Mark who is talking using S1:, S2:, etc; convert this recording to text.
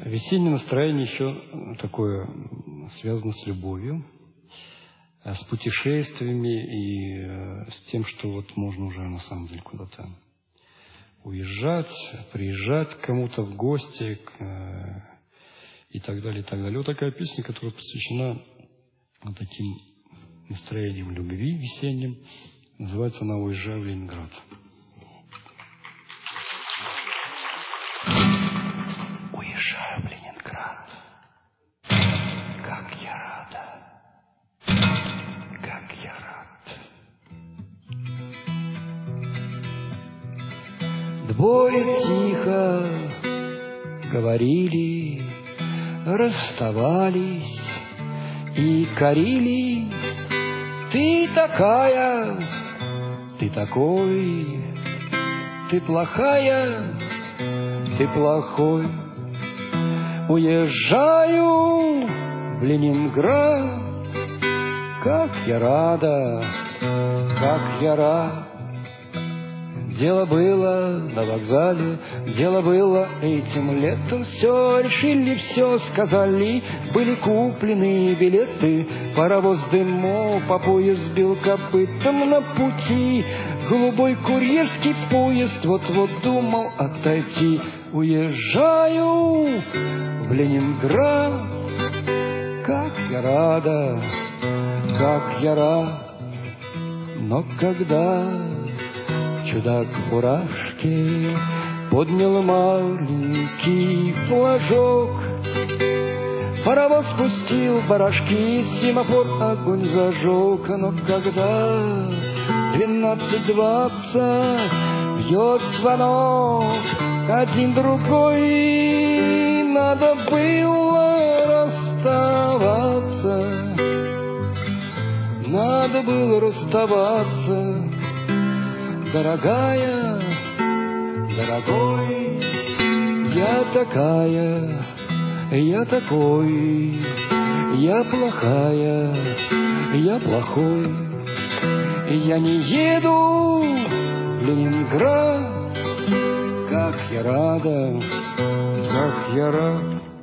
S1: Весеннее настроение еще такое связано с любовью, с путешествиями и с тем, что вот можно уже на самом деле куда-то уезжать, приезжать к кому-то в гости и так далее, и так далее. Вот такая песня, которая посвящена вот таким настроениям любви весенним. Называется она «Уезжаю в Ленинград». Уезжаю в Ленинград. Как я рада, как я рад. Двое тихо говорили, расставались и корили. Ты такая, ты такой, ты плохая, ты плохой. Уезжаю в Ленинград, как я рада, как я рад. Дело было на вокзале, дело было этим летом. Все решили, все сказали, были куплены билеты. Паровоз дымов по поезд бил копытом на пути. Голубой курьерский поезд вот-вот думал отойти. Уезжаю в Ленинград, как я рада, как я рад. Но когда чудак в фуражке поднял маленький флажок, паровоз спустил барашки, семафор огонь зажег. Но когда 12:20 бьет звонок, один другой, надо было расставаться, надо было расставаться. Дорогая, дорогой, я такая, я такой, я плохая, я плохой. Я не еду в Ленинград, как я рада, как я рад.